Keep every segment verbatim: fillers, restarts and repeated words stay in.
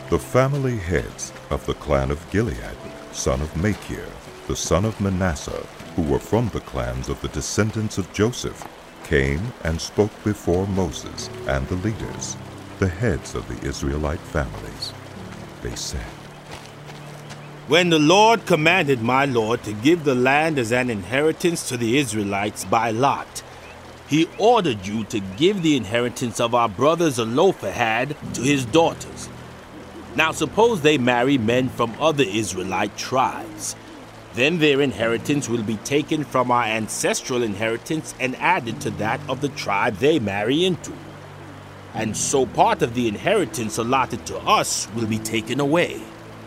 The family heads of the clan of Gilead, son of Machir, the son of Manasseh, who were from the clans of the descendants of Joseph, came and spoke before Moses and the leaders, the heads of the Israelite families. They said, When the Lord commanded my Lord to give the land as an inheritance to the Israelites by lot, he ordered you to give the inheritance of our brother Zelophehad to his daughters. Now suppose they marry men from other Israelite tribes. Then their inheritance will be taken from our ancestral inheritance and added to that of the tribe they marry into. And so part of the inheritance allotted to us will be taken away.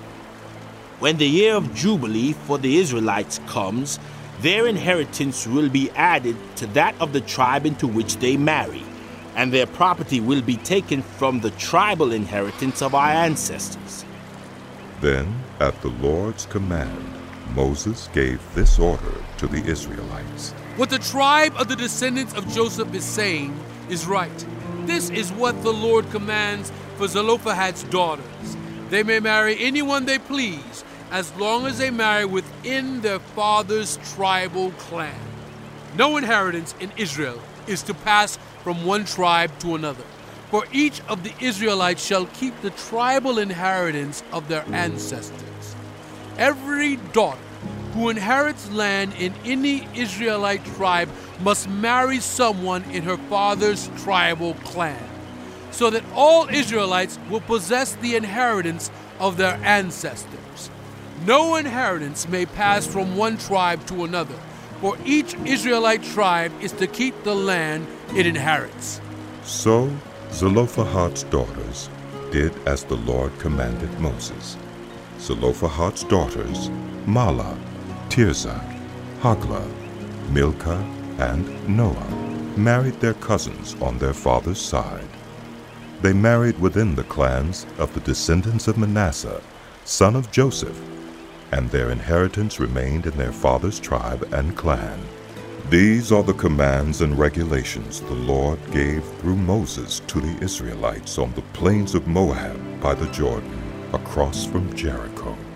When the year of Jubilee for the Israelites comes, their inheritance will be added to that of the tribe into which they marry, and their property will be taken from the tribal inheritance of our ancestors. Then, at the Lord's command, Moses gave this order to the Israelites. What the tribe of the descendants of Joseph is saying is right. This is what the Lord commands for Zelophehad's daughters. They may marry anyone they please, as long as they marry within their father's tribal clan. No inheritance in Israel is to pass from one tribe to another, for each of the Israelites shall keep the tribal inheritance of their ancestors. Every daughter who inherits land in any Israelite tribe must marry someone in her father's tribal clan, so that all Israelites will possess the inheritance of their ancestors. No inheritance may pass from one tribe to another, for each Israelite tribe is to keep the land it inherits. So Zelophehad's daughters did as the Lord commanded Moses. Zelophehad's daughters, Mahlah, Tirzah, Hoglah, Milcah, and Noah, married their cousins on their father's side. They married within the clans of the descendants of Manasseh, son of Joseph, and their inheritance remained in their father's tribe and clan. These are the commands and regulations the Lord gave through Moses to the Israelites on the plains of Moab by the Jordan, across from Jericho.